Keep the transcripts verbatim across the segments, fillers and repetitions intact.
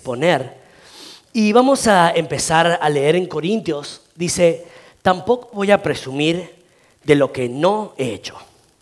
exponer. Y vamos a empezar a leer en Corintios. Dice, tampoco voy a presumir de lo que no he hecho.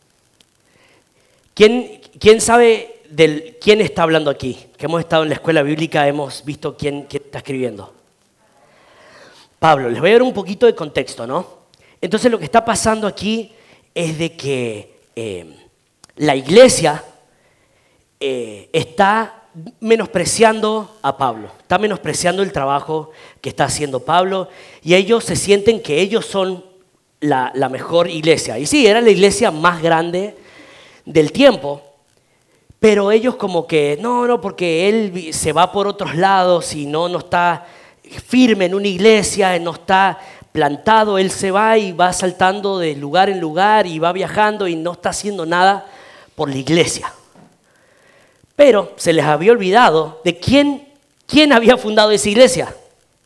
¿Quién, quién sabe de quién está hablando aquí? Que hemos estado en la escuela bíblica, hemos visto quién, quién está escribiendo. Pablo, les voy a dar un poquito de contexto, ¿no? Entonces lo que está pasando aquí es de que eh, la iglesia eh, está menospreciando a Pablo, está menospreciando el trabajo que está haciendo Pablo y ellos se sienten que ellos son la, la mejor iglesia. Y sí, era la iglesia más grande del tiempo, pero ellos como que, no, no, porque él se va por otros lados y no, no está firme en una iglesia, no está plantado, él se va y va saltando de lugar en lugar y va viajando y no está haciendo nada por la iglesia. Pero se les había olvidado de quién, quién había fundado esa iglesia.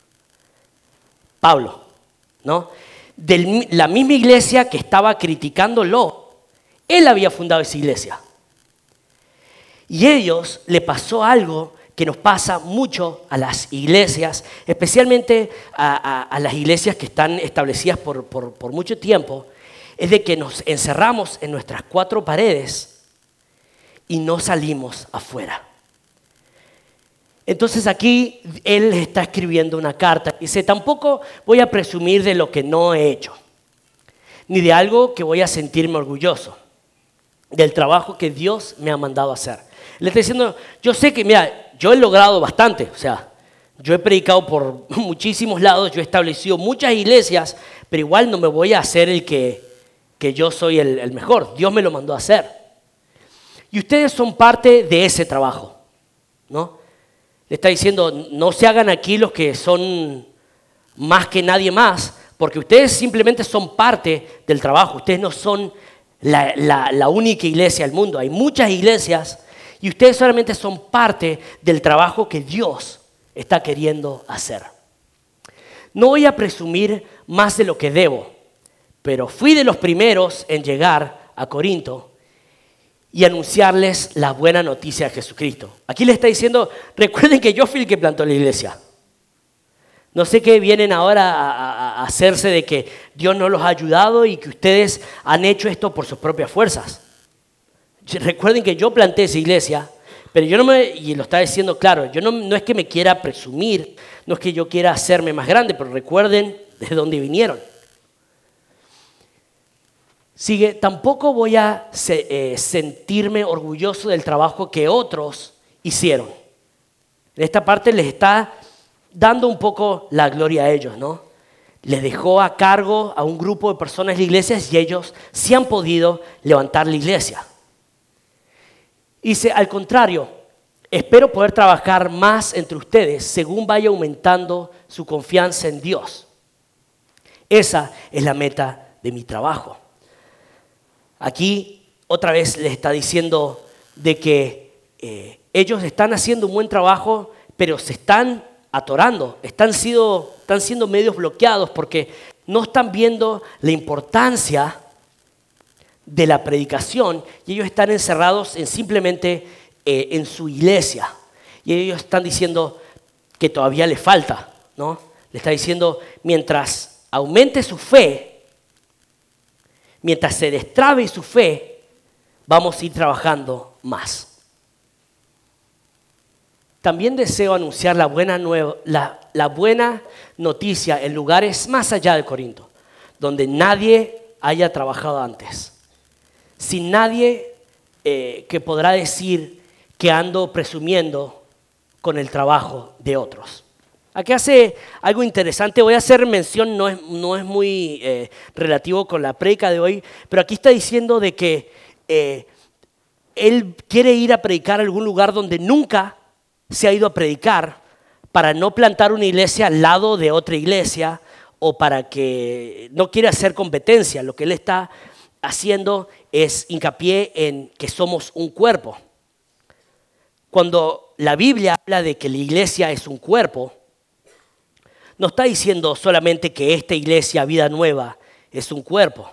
Pablo, ¿no? De la misma iglesia que estaba criticándolo, él había fundado esa iglesia. Y a ellos le pasó algo que nos pasa mucho a las iglesias, especialmente a, a, a las iglesias que están establecidas por, por, por mucho tiempo, es de que nos encerramos en nuestras cuatro paredes y no salimos afuera. Entonces aquí él está escribiendo una carta. Dice, tampoco voy a presumir de lo que no he hecho, ni de algo que voy a sentirme orgulloso, del trabajo que Dios me ha mandado a hacer. Le está diciendo, yo sé que, mira, yo he logrado bastante, o sea, yo he predicado por muchísimos lados, yo he establecido muchas iglesias, pero igual no me voy a hacer el que, que yo soy el, el mejor. Dios me lo mandó a hacer. Y ustedes son parte de ese trabajo, ¿no? Le está diciendo, no se hagan aquí los que son más que nadie más, porque ustedes simplemente son parte del trabajo. Ustedes no son la, la, la única iglesia del mundo. Hay muchas iglesias y ustedes solamente son parte del trabajo que Dios está queriendo hacer. No voy a presumir más de lo que debo, pero fui de los primeros en llegar a Corinto y anunciarles la buena noticia de Jesucristo. Aquí le está diciendo, recuerden que yo fui el que plantó la iglesia. No sé qué vienen ahora a, a, a hacerse de que Dios no los ha ayudado y que ustedes han hecho esto por sus propias fuerzas. Recuerden que yo planté esa iglesia, pero yo no me, y lo está diciendo claro, yo no, no es que me quiera presumir, no es que yo quiera hacerme más grande, pero recuerden de dónde vinieron. Sigue, tampoco voy a se, eh, sentirme orgulloso del trabajo que otros hicieron. En esta parte les está dando un poco la gloria a ellos, ¿no? Les dejó a cargo a un grupo de personas en la iglesia y ellos sí han podido levantar la iglesia. Dice, al contrario, espero poder trabajar más entre ustedes según vaya aumentando su confianza en Dios. Esa es la meta de mi trabajo. Aquí otra vez les está diciendo de que eh, ellos están haciendo un buen trabajo, pero se están atorando, están siendo, están siendo medios bloqueados porque no están viendo la importancia de la predicación y ellos están encerrados en simplemente eh, en su iglesia. Y ellos están diciendo que todavía les falta, ¿no? Le está diciendo, mientras aumente su fe, mientras se destrabe su fe, vamos a ir trabajando más. También deseo anunciar la buena, nueva, la, la buena noticia en lugares más allá de Corinto, donde nadie haya trabajado antes. Sin nadie eh, que podrá decir que ando presumiendo con el trabajo de otros. Aquí hace algo interesante, voy a hacer mención, no es, no es muy eh, relativo con la prédica de hoy, pero aquí está diciendo de que eh, él quiere ir a predicar a algún lugar donde nunca se ha ido a predicar para no plantar una iglesia al lado de otra iglesia o para que no quiere hacer competencia. Lo que él está haciendo es hincapié en que somos un cuerpo. Cuando la Biblia habla de que la iglesia es un cuerpo, no está diciendo solamente que esta iglesia, Vida Nueva, es un cuerpo.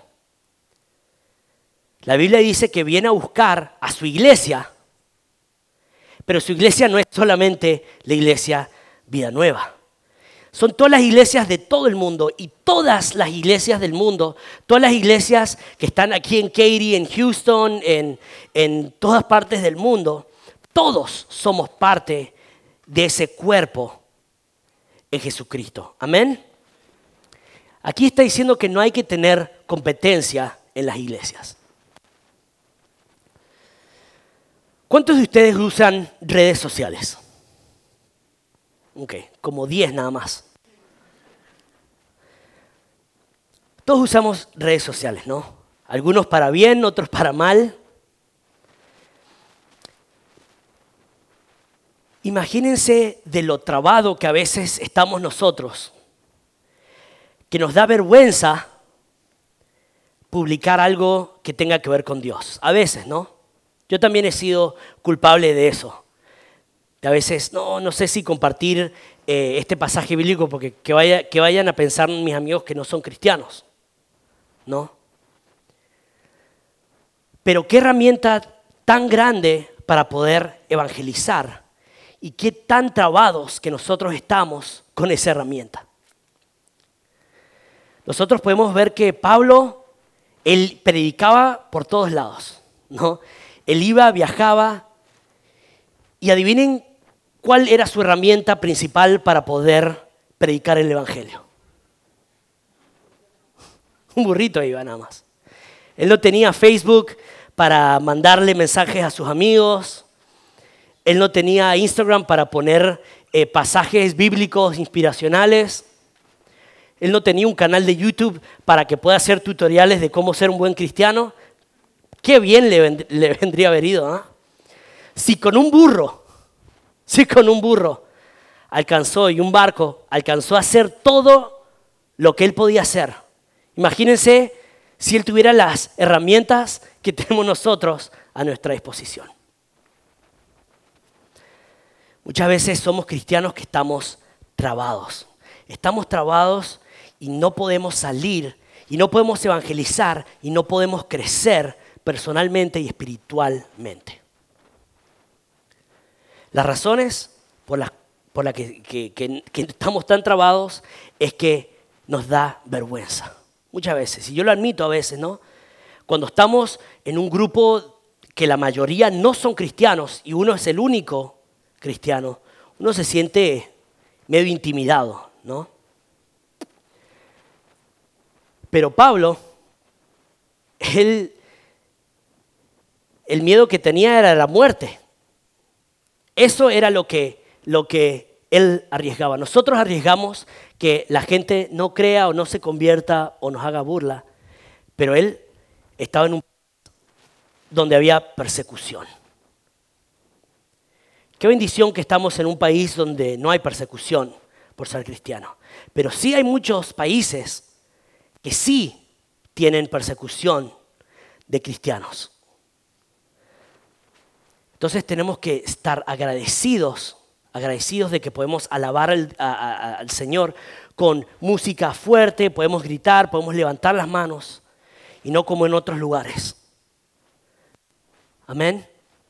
La Biblia dice que viene a buscar a su iglesia, Pero su iglesia no es solamente la iglesia Vida Nueva. Son todas las iglesias de todo el mundo y todas las iglesias del mundo, todas las iglesias que están aquí en Katy, en Houston, en, en todas partes del mundo, todos somos parte de ese cuerpo en Jesucristo. Amén. Aquí está diciendo que no hay que tener competencia en las iglesias. ¿Cuántos de ustedes usan redes sociales? Ok, como diez nada más. Todos usamos redes sociales, ¿no? Algunos para bien, otros para mal. Imagínense de lo trabado que a veces estamos nosotros, que nos da vergüenza publicar algo que tenga que ver con Dios. A veces, ¿no? Yo también he sido culpable de eso. A veces, no, no sé si compartir eh, este pasaje bíblico porque que, vaya, que vayan a pensar mis amigos que no son cristianos, ¿no? Pero qué herramienta tan grande para poder evangelizar y qué tan trabados que nosotros estamos con esa herramienta. Nosotros podemos ver que Pablo, él predicaba por todos lados, ¿no? Él iba, viajaba y adivinen ¿cuál era su herramienta principal para poder predicar el evangelio? Un burrito iba nada más. Él no tenía Facebook para mandarle mensajes a sus amigos. Él no tenía Instagram para poner eh, pasajes bíblicos inspiracionales. Él no tenía un canal de YouTube para que pueda hacer tutoriales de cómo ser un buen cristiano. Qué bien le, vend- le vendría haber ido, ¿eh? Si con un burro Si con un burro alcanzó y un barco alcanzó a hacer todo lo que él podía hacer. Imagínense si él tuviera las herramientas que tenemos nosotros a nuestra disposición. Muchas veces somos cristianos que estamos trabados. Estamos trabados y no podemos salir y no podemos evangelizar y no podemos crecer personalmente y espiritualmente. Las razones por las por la que, que, que, que estamos tan trabados es que nos da vergüenza. Muchas veces, y yo lo admito a veces, ¿no? Cuando estamos en un grupo que la mayoría no son cristianos y uno es el único cristiano, uno se siente medio intimidado, ¿no? Pero Pablo, él, el miedo que tenía era la muerte. Eso era lo que, lo que él arriesgaba. Nosotros arriesgamos que la gente no crea o no se convierta o nos haga burla, pero él estaba en un país donde había persecución. Qué bendición que estamos en un país donde no hay persecución por ser cristiano, pero sí hay muchos países que sí tienen persecución de cristianos. Entonces tenemos que estar agradecidos, agradecidos de que podemos alabar al, a, a, al Señor con música fuerte, podemos gritar, podemos levantar las manos y no como en otros lugares. Amén.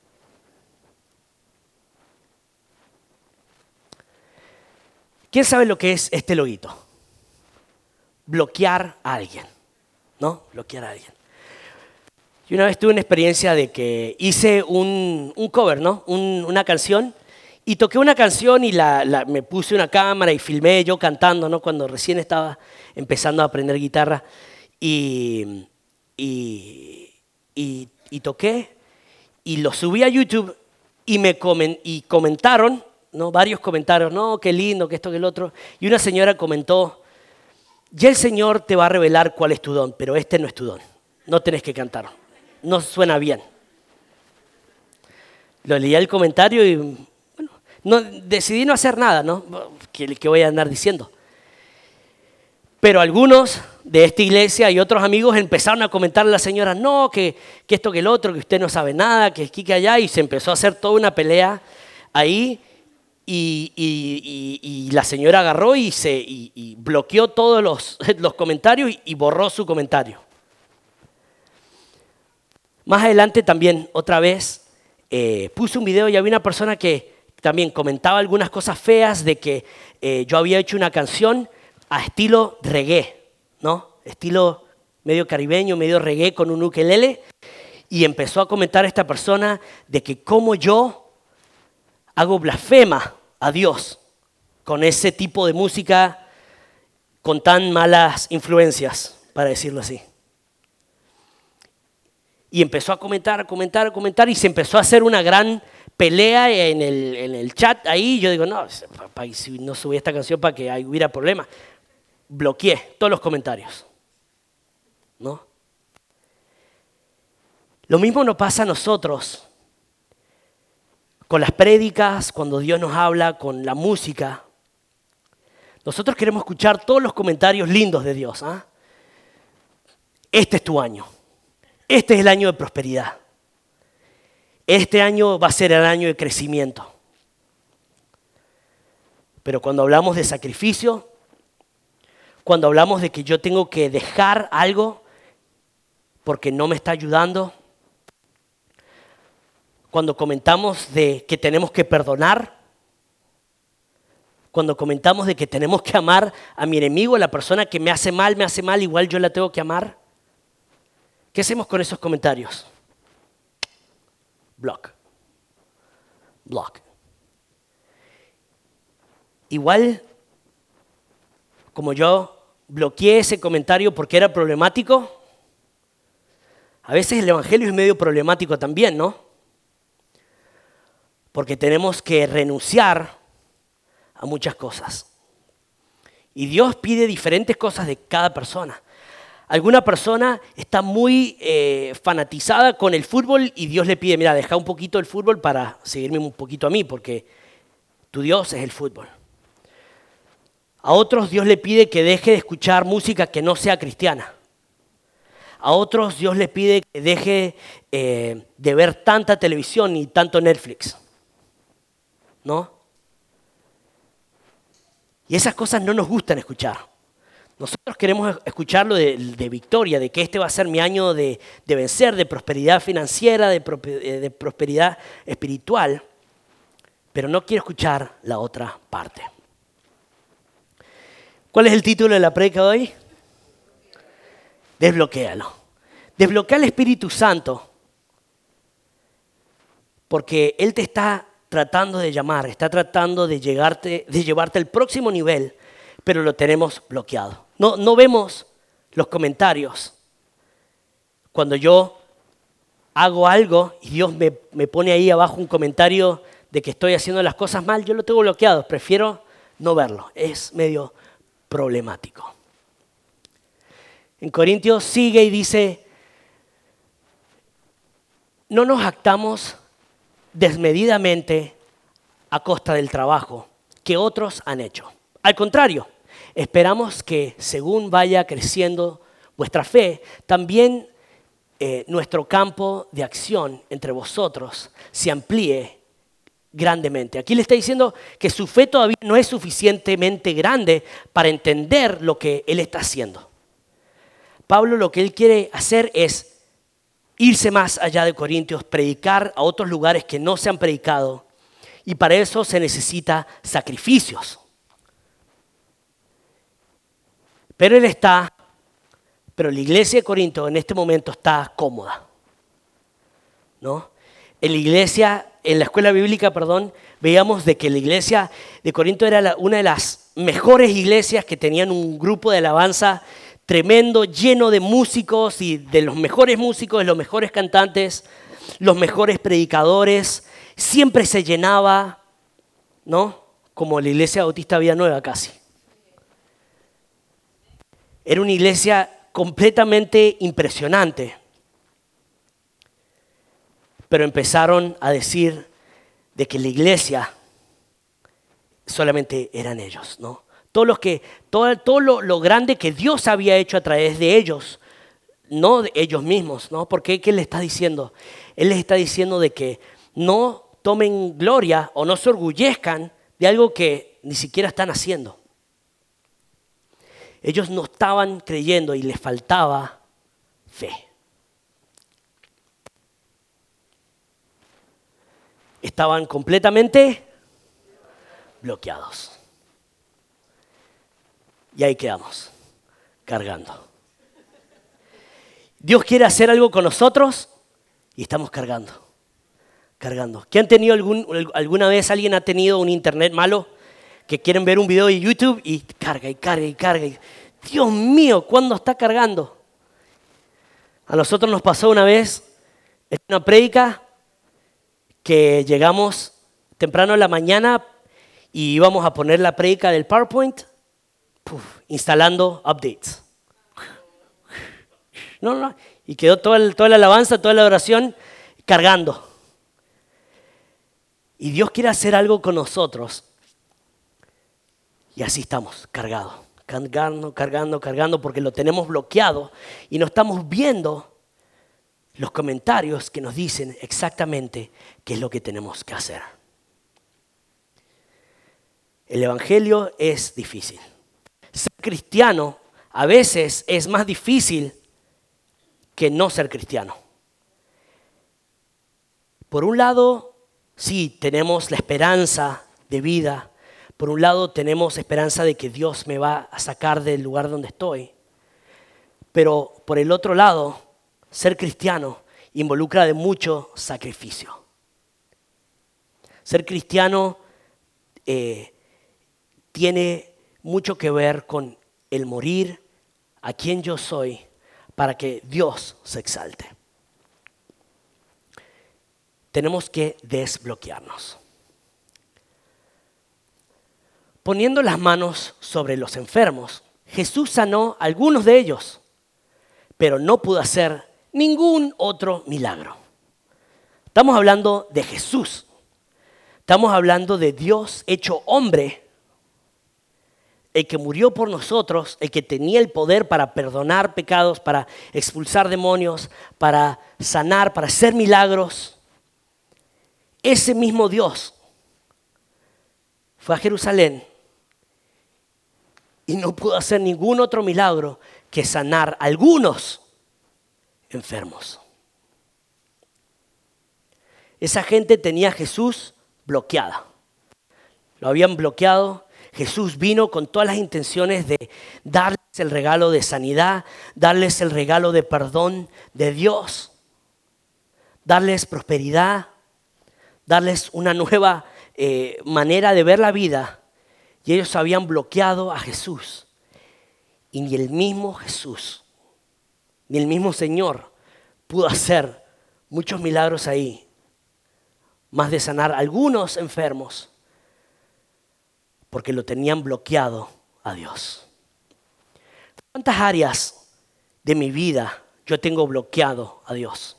¿Quién sabe lo que es este loguito? Bloquear a alguien, ¿no? Bloquear a alguien. Yo una vez tuve una experiencia de que hice un, un cover, ¿no? Un, una canción y toqué una canción y la, la, me puse una cámara y filmé yo cantando, ¿no? Cuando recién estaba empezando a aprender guitarra y, y, y, y toqué y lo subí a YouTube y me comen, y comentaron, ¿no? Varios comentarios, no, qué lindo, que esto, que el otro. Y una señora comentó, ya el Señor te va a revelar cuál es tu don, pero este no es tu don, no tenés que cantar. No suena bien. Lo leí el comentario y bueno, no, decidí no hacer nada, ¿no? ¿Qué, qué voy a andar diciendo? Pero algunos de esta iglesia y otros amigos empezaron a comentarle a la señora, no, que, que esto, que el otro, que usted no sabe nada, que aquí, que allá, y se empezó a hacer toda una pelea ahí y, y, y, y la señora agarró y, se, y, y bloqueó todos los, los comentarios y, y borró su comentario. Más adelante también, otra vez, eh, puse un video y había una persona que también comentaba algunas cosas feas de que eh, yo había hecho una canción a estilo reggae, ¿no? Estilo medio caribeño, medio reggae con un ukelele. Y empezó a comentar esta persona de que cómo yo hago blasfema a Dios con ese tipo de música con tan malas influencias, para decirlo así. Y empezó a comentar, a comentar, a comentar y se empezó a hacer una gran pelea en el, en el chat ahí. Yo digo, no, papá, si no subí esta canción para que hubiera problemas. Bloqueé todos los comentarios, ¿no? Lo mismo nos pasa a nosotros con las prédicas, cuando Dios nos habla, con la música. Nosotros queremos escuchar todos los comentarios lindos de Dios. ¿eh? Este es tu año. Este es el año de prosperidad. Este año va a ser el año de crecimiento. Pero cuando hablamos de sacrificio, cuando hablamos de que yo tengo que dejar algo porque no me está ayudando, cuando comentamos de que tenemos que perdonar, cuando comentamos de que tenemos que amar a mi enemigo, a la persona que me hace mal, me hace mal, igual yo la tengo que amar, ¿qué hacemos con esos comentarios? Block. Block. Igual, como yo bloqueé ese comentario porque era problemático, a veces el evangelio es medio problemático también, ¿no? Porque tenemos que renunciar a muchas cosas. Y Dios pide diferentes cosas de cada persona. Alguna persona está muy eh, fanatizada con el fútbol y Dios le pide, mira, deja un poquito el fútbol para seguirme un poquito a mí, porque tu Dios es el fútbol. A otros Dios le pide que deje de escuchar música que no sea cristiana. A otros Dios le pide que deje eh, de ver tanta televisión y tanto Netflix. ¿No? Y esas cosas no nos gustan escuchar. Nosotros queremos escucharlo de, de victoria, de que este va a ser mi año de, de vencer, de prosperidad financiera, de, pro, de prosperidad espiritual, pero no quiero escuchar la otra parte. ¿Cuál es el título de la prédica de hoy? Desbloquéalo. Desbloquea al Espíritu Santo, porque Él te está tratando de llamar, está tratando de, llegarte, de llevarte al próximo nivel, pero lo tenemos bloqueado. No, no vemos los comentarios. Cuando yo hago algo y Dios me, me pone ahí abajo un comentario de que estoy haciendo las cosas mal, yo lo tengo bloqueado, prefiero no verlo. Es medio problemático. En Corintios sigue y dice, no nos jactamos desmedidamente a costa del trabajo que otros han hecho. Al contrario, esperamos que según vaya creciendo vuestra fe, también eh, nuestro campo de acción entre vosotros se amplíe grandemente. Aquí le está diciendo que su fe todavía no es suficientemente grande para entender lo que él está haciendo. Pablo lo que él quiere hacer es irse más allá de Corintios, predicar a otros lugares que no se han predicado, y para eso se necesita sacrificios. Pero él está, pero la iglesia de Corinto en este momento está cómoda, ¿no? En la iglesia, en la escuela bíblica, perdón, veíamos de que la iglesia de Corinto era la, una de las mejores iglesias, que tenían un grupo de alabanza tremendo, lleno de músicos y de los mejores músicos, de los mejores cantantes, los mejores predicadores. Siempre se llenaba, ¿no? Como la iglesia bautista Vida Nueva casi. Era una iglesia completamente impresionante. Pero empezaron a decir de que la iglesia solamente eran ellos, ¿no? Todo, los que, todo, todo lo, lo grande que Dios había hecho a través de ellos, no de ellos mismos, ¿no? Porque ¿qué le está diciendo? Él les está diciendo de que no tomen gloria o no se orgullezcan de algo que ni siquiera están haciendo. Ellos no estaban creyendo y les faltaba fe. estaban completamente bloqueados. Y ahí quedamos, cargando. Dios quiere hacer algo con nosotros y estamos cargando, cargando. ¿Qué han tenido algún, alguna vez alguien ha tenido un internet malo? Que quieren ver un video de YouTube y carga y carga y carga. Y, Dios mío, ¿cuándo está cargando? A nosotros nos pasó una vez en una prédica que llegamos temprano en la mañana y íbamos a poner la prédica del PowerPoint, puf, instalando updates. No, no, y quedó toda, el, toda la alabanza, toda la oración cargando. Y Dios quiere hacer algo con nosotros. Y así estamos, cargados, cargando, cargando, cargando, porque lo tenemos bloqueado y no estamos viendo los comentarios que nos dicen exactamente qué es lo que tenemos que hacer. El evangelio es difícil. Ser cristiano a veces es más difícil que no ser cristiano. Por un lado, sí, tenemos la esperanza de vida. Por un lado, tenemos esperanza de que Dios me va a sacar del lugar donde estoy. Pero por el otro lado, ser cristiano involucra de mucho sacrificio. Ser cristiano eh, tiene mucho que ver con el morir a quien yo soy para que Dios se exalte. Tenemos que desbloquearnos. Poniendo las manos sobre los enfermos, Jesús sanó a algunos de ellos, pero no pudo hacer ningún otro milagro. Estamos hablando de Jesús. Estamos hablando de Dios hecho hombre, el que murió por nosotros, el que tenía el poder para perdonar pecados, para expulsar demonios, para sanar, para hacer milagros. Ese mismo Dios fue a Jerusalén y no pudo hacer ningún otro milagro que sanar a algunos enfermos. Esa gente tenía a Jesús bloqueada. Lo habían bloqueado. Jesús vino con todas las intenciones de darles el regalo de sanidad, darles el regalo de perdón de Dios, darles prosperidad, darles una nueva eh, manera de ver la vida. Y ellos habían bloqueado a Jesús. Y ni el mismo Jesús, ni el mismo Señor pudo hacer muchos milagros ahí, más de sanar a algunos enfermos, porque lo tenían bloqueado a Dios. ¿Cuántas áreas de mi vida yo tengo bloqueado a Dios?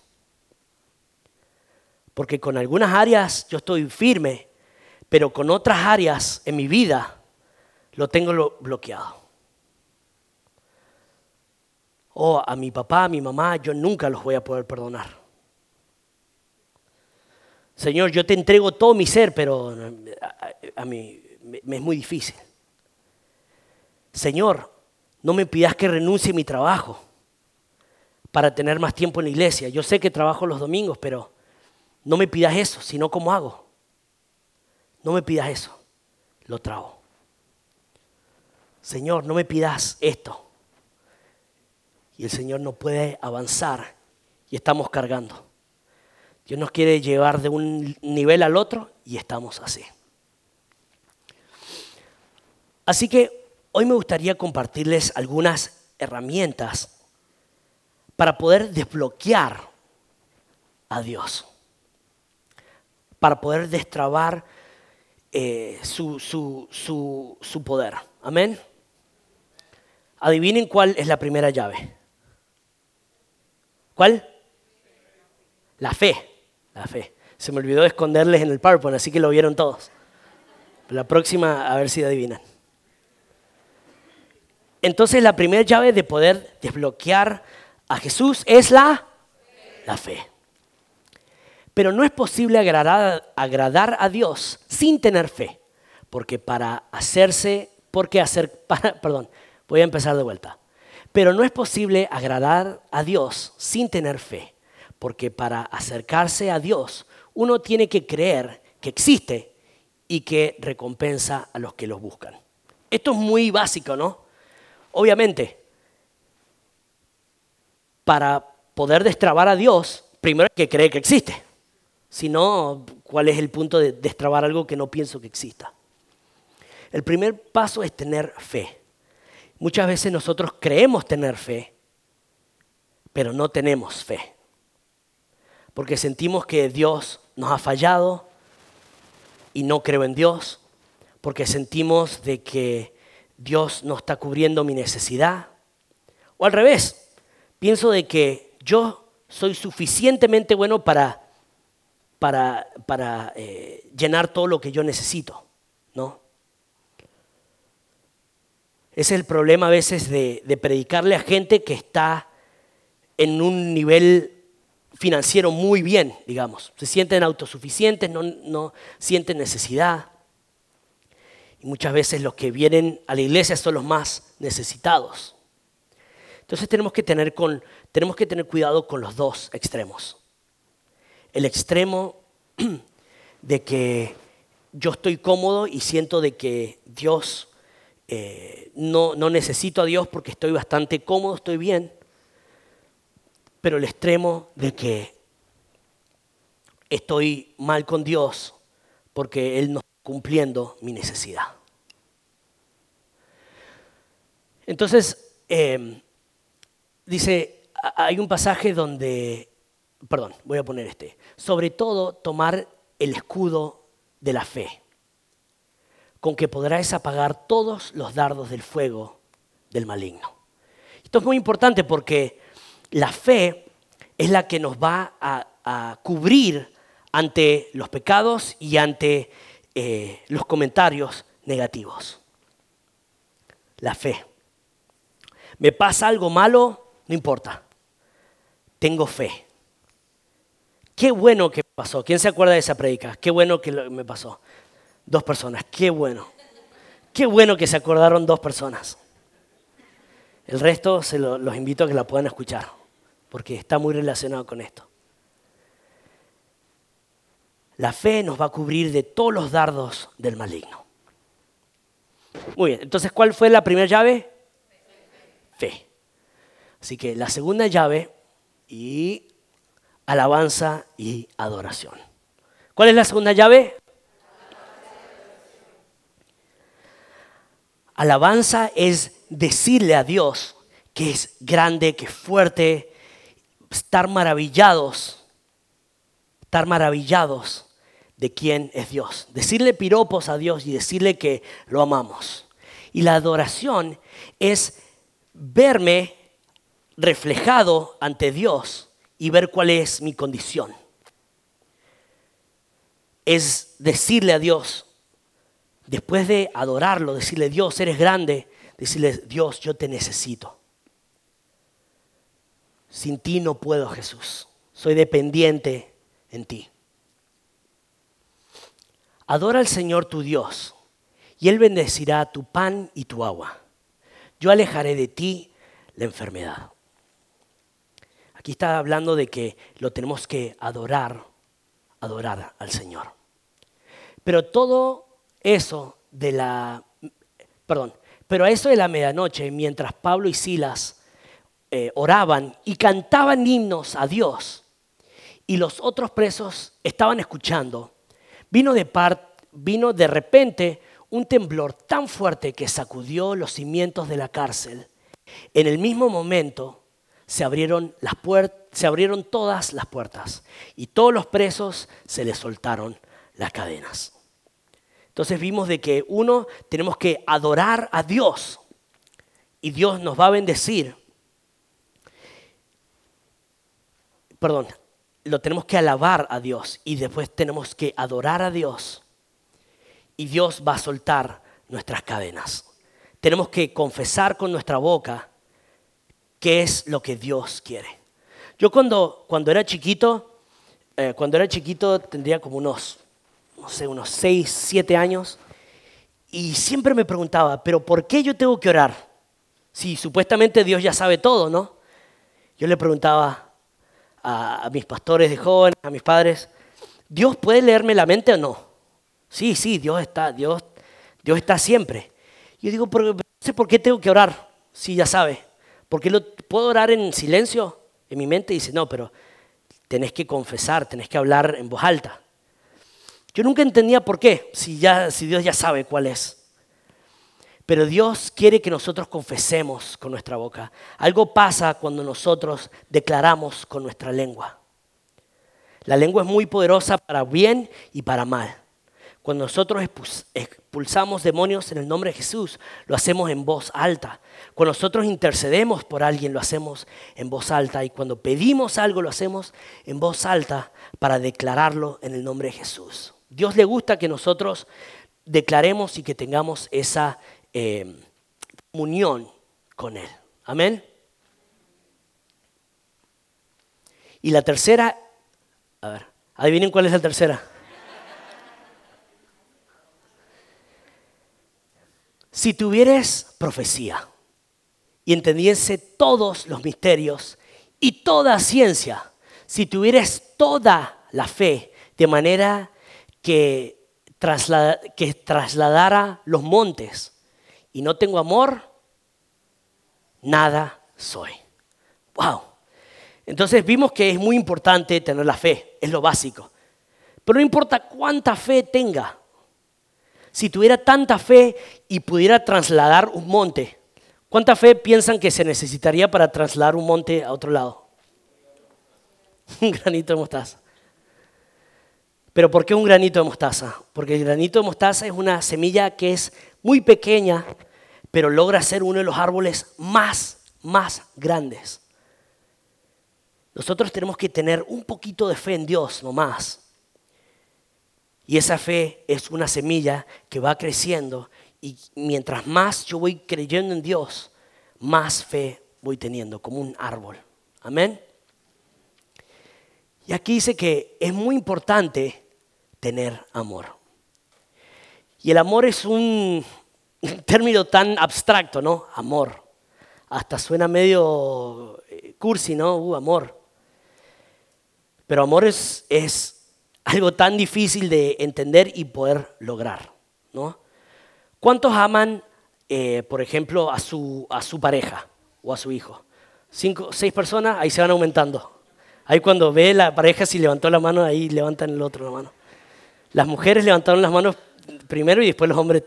Porque con algunas áreas yo estoy firme, pero con otras áreas en mi vida lo tengo bloqueado. O a mi papá, a mi mamá, yo nunca los voy a poder perdonar. Señor, yo te entrego todo mi ser, pero a, a mí me es muy difícil. Señor, no me pidas que renuncie a mi trabajo para tener más tiempo en la iglesia. Yo sé que trabajo los domingos, pero no me pidas eso, sino ¿cómo hago? No me pidas eso, lo trago. Señor, no me pidas esto. Y el Señor no puede avanzar y estamos cargando. Dios nos quiere llevar de un nivel al otro y estamos así. Así que hoy me gustaría compartirles algunas herramientas para poder desbloquear a Dios, para poder destrabar eh, su, su, su, su poder. Amén. Adivinen cuál es la primera llave. ¿Cuál? La fe. La fe. Se me olvidó esconderles en el PowerPoint, así que lo vieron todos. La próxima, a ver si adivinan. Entonces la primera llave de poder desbloquear a Jesús es la, la fe. Pero no es posible agradar, agradar a Dios sin tener fe. Porque para hacerse, porque hacer, para, perdón, voy a empezar de vuelta. Pero no es posible agradar a Dios sin tener fe. Porque para acercarse a Dios uno tiene que creer que existe y que recompensa a los que los buscan. Esto es muy básico, ¿no? Obviamente, para poder destrabar a Dios, primero hay que creer que existe. Si no, ¿cuál es el punto de destrabar algo que no pienso que exista? El primer paso es tener fe. Muchas veces nosotros creemos tener fe, pero no tenemos fe. Porque sentimos que Dios nos ha fallado y no creo en Dios. Porque sentimos de que Dios no está cubriendo mi necesidad. O al revés, pienso de que yo soy suficientemente bueno para, para, para eh, llenar todo lo que yo necesito, ¿no? Ese es el problema a veces de, de predicarle a gente que está en un nivel financiero muy bien, digamos. Se sienten autosuficientes, no, no sienten necesidad. Y muchas veces los que vienen a la iglesia son los más necesitados. Entonces tenemos que tener, con, tenemos que tener cuidado con los dos extremos. El extremo de que yo estoy cómodo y siento de que Dios, eh, no, no necesito a Dios porque estoy bastante cómodo, estoy bien. Pero el extremo de que estoy mal con Dios porque Él no está cumpliendo mi necesidad. Entonces, eh, dice, hay un pasaje donde, perdón, voy a poner este. Sobre todo, tomar el escudo de la fe, con que podrás apagar todos los dardos del fuego del maligno. Esto es muy importante porque la fe es la que nos va a, a cubrir ante los pecados y ante eh, los comentarios negativos. La fe. ¿Me pasa algo malo? No importa. Tengo fe. Qué bueno que pasó. ¿Quién se acuerda de esa predica? Qué bueno que me pasó. Dos personas. Qué bueno. Qué bueno que se acordaron dos personas. El resto se lo, los invito a que la puedan escuchar, porque está muy relacionado con esto. La fe nos va a cubrir de todos los dardos del maligno. Muy bien, entonces, ¿cuál fue la primera llave? Fe. Así que la segunda llave, y alabanza y adoración. ¿Cuál es la segunda llave? Alabanza es decirle a Dios que es grande, que es fuerte, estar maravillados, estar maravillados de quién es Dios. Decirle piropos a Dios y decirle que lo amamos. Y la adoración es verme reflejado ante Dios y ver cuál es mi condición. Es decirle a Dios, después de adorarlo, decirle, Dios, eres grande, decirle, Dios, yo te necesito. Sin ti no puedo, Jesús. Soy dependiente en ti. Adora al Señor tu Dios, y Él bendecirá tu pan y tu agua. Yo alejaré de ti la enfermedad. Aquí está hablando de que lo tenemos que adorar, adorar al Señor. Pero todo eso de la, perdón, pero a eso de la medianoche, mientras Pablo y Silas eh, oraban y cantaban himnos a Dios, y los otros presos estaban escuchando, vino de, par, vino de repente un temblor tan fuerte que sacudió los cimientos de la cárcel. En el mismo momento se abrieron, las puert- se abrieron todas las puertas y todos los presos se les soltaron las cadenas. Entonces vimos de que uno, tenemos que adorar a Dios y Dios nos va a bendecir. Perdón, lo tenemos que alabar a Dios y después tenemos que adorar a Dios y Dios va a soltar nuestras cadenas. Tenemos que confesar con nuestra boca qué es lo que Dios quiere. Yo cuando, cuando era chiquito, eh, cuando era chiquito tendría como unos, no sé, unos seis, siete años y siempre me preguntaba, ¿pero por qué yo tengo que orar? Si supuestamente Dios ya sabe todo, ¿no? Yo le preguntaba a, a mis pastores de jóvenes, a mis padres, ¿Dios puede leerme la mente o no? Sí, sí, Dios está, Dios, Dios está siempre. Yo digo, pero no sé por qué tengo que orar, si ya sabe. ¿Por qué lo, puedo orar en silencio en mi mente? Y dice, no, pero tenés que confesar, tenés que hablar en voz alta. Yo nunca entendía por qué, si, ya, si Dios ya sabe cuál es. Pero Dios quiere que nosotros confesemos con nuestra boca. Algo pasa cuando nosotros declaramos con nuestra lengua. La lengua es muy poderosa para bien y para mal. Cuando nosotros expulsamos demonios en el nombre de Jesús, lo hacemos en voz alta. Cuando nosotros intercedemos por alguien, lo hacemos en voz alta. Y cuando pedimos algo, lo hacemos en voz alta para declararlo en el nombre de Jesús. Dios le gusta que nosotros declaremos y que tengamos esa eh, comunión con Él. Amén. Y la tercera, a ver, adivinen cuál es la tercera. Si tuvieres profecía y entendiese todos los misterios y toda ciencia, si tuvieres toda la fe de manera que, traslada, que trasladara los montes y no tengo amor, nada soy. ¡Wow! Entonces vimos que es muy importante tener la fe, es lo básico. Pero no importa cuánta fe tenga. Si tuviera tanta fe y pudiera trasladar un monte, ¿cuánta fe piensan que se necesitaría para trasladar un monte a otro lado? Un granito de mostaza. ¿Pero por qué un granito de mostaza? Porque el granito de mostaza es una semilla que es muy pequeña, pero logra ser uno de los árboles más, más grandes. Nosotros tenemos que tener un poquito de fe en Dios, no más. Y esa fe es una semilla que va creciendo y mientras más yo voy creyendo en Dios, más fe voy teniendo, como un árbol. Amén. Y aquí dice que es muy importante tener amor. Y el amor es un término tan abstracto, ¿no? Amor. Hasta suena medio cursi, ¿no? Uh, amor. Pero amor es... es algo tan difícil de entender y poder lograr, ¿no? ¿Cuántos aman, eh, por ejemplo, a su, a su pareja o a su hijo? Cinco, seis personas, ahí se van aumentando. Ahí cuando ve la pareja, si levantó la mano, ahí levantan el otro la mano. Las mujeres levantaron las manos primero y después los hombres.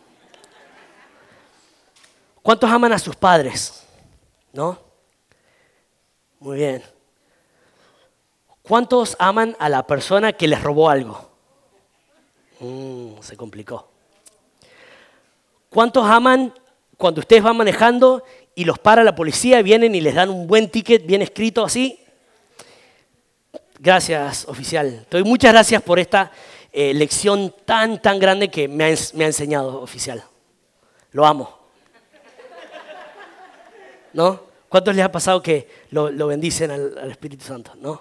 ¿Cuántos aman a sus padres? ¿No? Muy bien. ¿Cuántos aman a la persona que les robó algo? Mm, se complicó. ¿Cuántos aman cuando ustedes van manejando y los para la policía, vienen y les dan un buen ticket bien escrito así? Gracias, oficial. Estoy, muchas gracias por esta eh, lección tan, tan grande que me ha, me ha enseñado, oficial. Lo amo. ¿No? ¿Cuántos les ha pasado que lo, lo bendicen al, al Espíritu Santo? ¿No?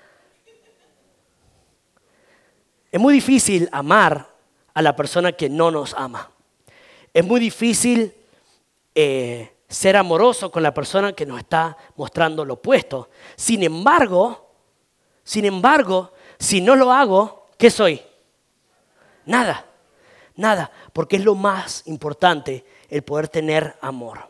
Es muy difícil amar a la persona que no nos ama. Es muy difícil eh, ser amoroso con la persona que nos está mostrando lo opuesto. Sin embargo, sin embargo, si no lo hago, ¿qué soy? Nada, nada, porque es lo más importante, el poder tener amor.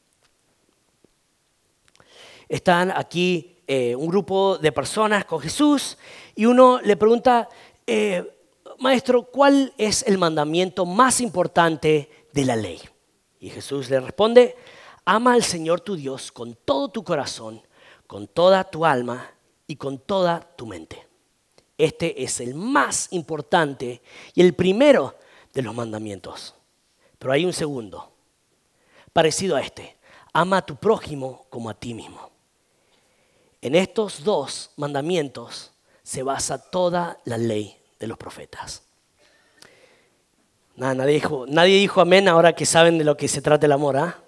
Están aquí eh, un grupo de personas con Jesús y uno le pregunta, Eh, maestro, ¿cuál es el mandamiento más importante de la ley? Y Jesús le responde, ama al Señor tu Dios con todo tu corazón, con toda tu alma y con toda tu mente. Este es el más importante y el primero de los mandamientos. Pero hay un segundo, parecido a este, ama a tu prójimo como a ti mismo. En estos dos mandamientos se basa toda la ley de los profetas. Nada, nadie, dijo, nadie dijo amén ahora que saben de lo que se trata el amor. ¿eh?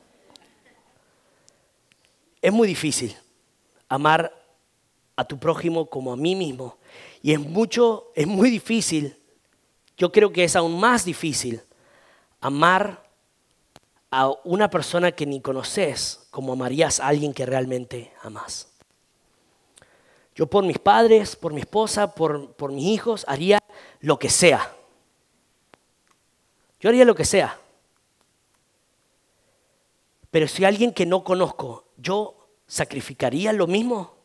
Es muy difícil amar a tu prójimo como a mí mismo. Y es, mucho, es muy difícil, yo creo que es aún más difícil amar a una persona que ni conoces como amarías a alguien que realmente amas. Yo por mis padres, por mi esposa, por, por mis hijos, haría lo que sea. Yo haría lo que sea. Pero si alguien que no conozco, ¿yo sacrificaría lo mismo?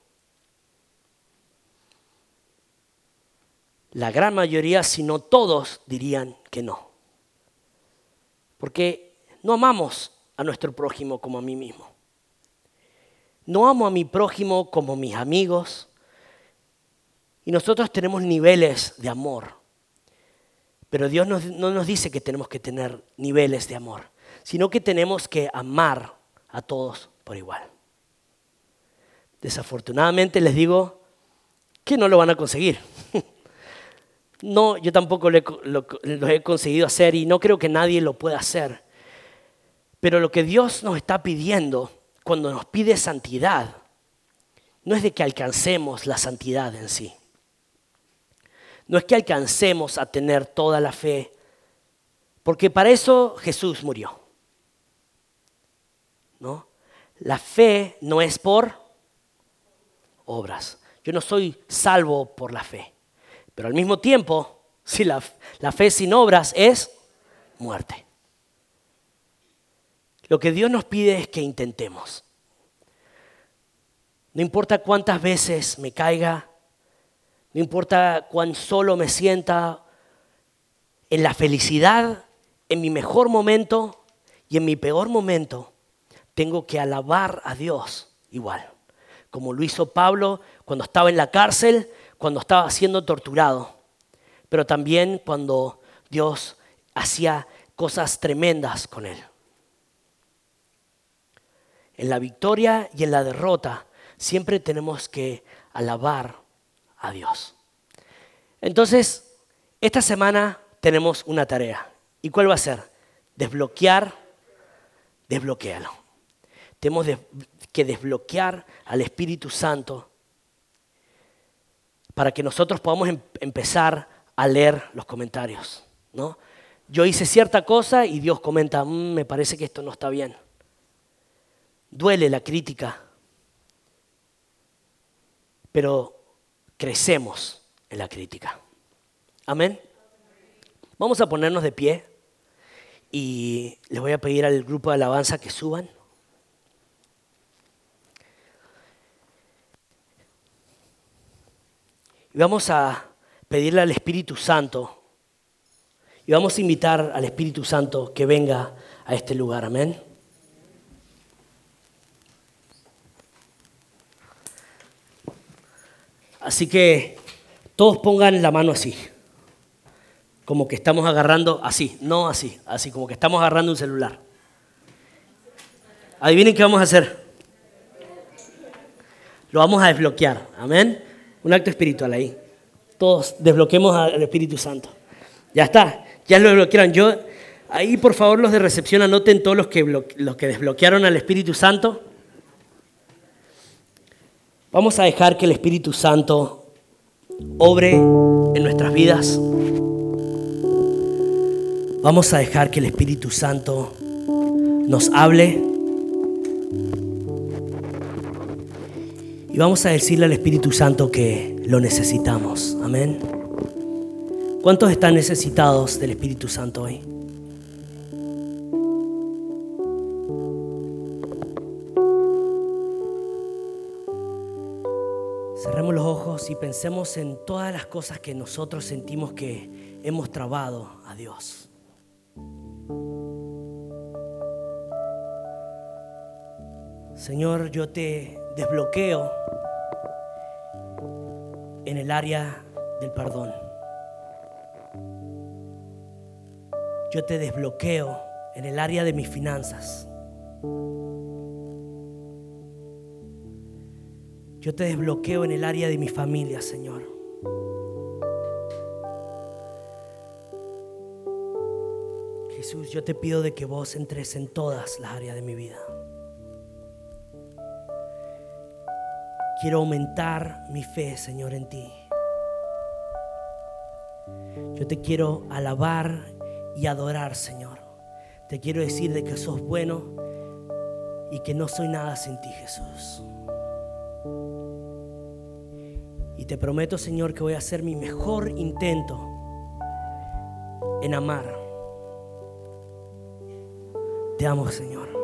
La gran mayoría, si no todos, dirían que no. Porque no amamos a nuestro prójimo como a mí mismo. No amo a mi prójimo como mis amigos. Y nosotros tenemos niveles de amor. Pero Dios nos, no nos dice que tenemos que tener niveles de amor, sino que tenemos que amar a todos por igual. Desafortunadamente les digo que no lo van a conseguir. No, yo tampoco lo he, lo, lo he conseguido hacer y no creo que nadie lo pueda hacer. Pero lo que Dios nos está pidiendo cuando nos pide santidad, no es de que alcancemos la santidad en sí. No es que alcancemos a tener toda la fe, porque para eso Jesús murió. ¿No? La fe no es por obras. Yo no soy salvo por la fe. Pero al mismo tiempo, si la, la fe sin obras es muerte. Lo que Dios nos pide es que intentemos. No importa cuántas veces me caiga, no importa cuán solo me sienta, en la felicidad, en mi mejor momento y en mi peor momento, tengo que alabar a Dios igual. Como lo hizo Pablo cuando estaba en la cárcel, cuando estaba siendo torturado, pero también cuando Dios hacía cosas tremendas con él. En la victoria y en la derrota siempre tenemos que alabar a Dios. Entonces, esta semana tenemos una tarea. ¿Y cuál va a ser? Desbloquear, desbloquéalo. Tenemos que desbloquear al Espíritu Santo para que nosotros podamos em- empezar a leer los comentarios, ¿no? Yo hice cierta cosa y Dios comenta, mmm, me parece que esto no está bien. Duele la crítica, pero crecemos en la crítica. Amén. Vamos a ponernos de pie y les voy a pedir al grupo de alabanza que suban. Y vamos a pedirle al Espíritu Santo y vamos a invitar al Espíritu Santo que venga a este lugar. Amén. Así que todos pongan la mano así, como que estamos agarrando así, no así, así como que estamos agarrando un celular. Adivinen qué vamos a hacer. Lo vamos a desbloquear, amén. Un acto espiritual ahí. Todos desbloquemos al Espíritu Santo. Ya está, ya lo desbloquearon. Yo, ahí por favor los de recepción anoten todos los que, bloque, los que desbloquearon al Espíritu Santo. Vamos a dejar que el Espíritu Santo obre en nuestras vidas. Vamos a dejar que el Espíritu Santo nos hable. Y vamos a decirle al Espíritu Santo que lo necesitamos. Amén. ¿Cuántos están necesitados del Espíritu Santo hoy? Cerremos los ojos y pensemos en todas las cosas que nosotros sentimos que hemos trabado a Dios. Señor, yo te desbloqueo en el área del perdón. Yo te desbloqueo en el área de mis finanzas. Yo te desbloqueo en el área de mi familia, Señor. Jesús, yo te pido de que vos entres en todas las áreas de mi vida. Quiero aumentar mi fe, Señor, en ti. Yo te quiero alabar y adorar, Señor. Te quiero decir de que sos bueno y que no soy nada sin ti, Jesús. te prometo, Señor, que voy a hacer mi mejor intento en amar. Te amo, Señor.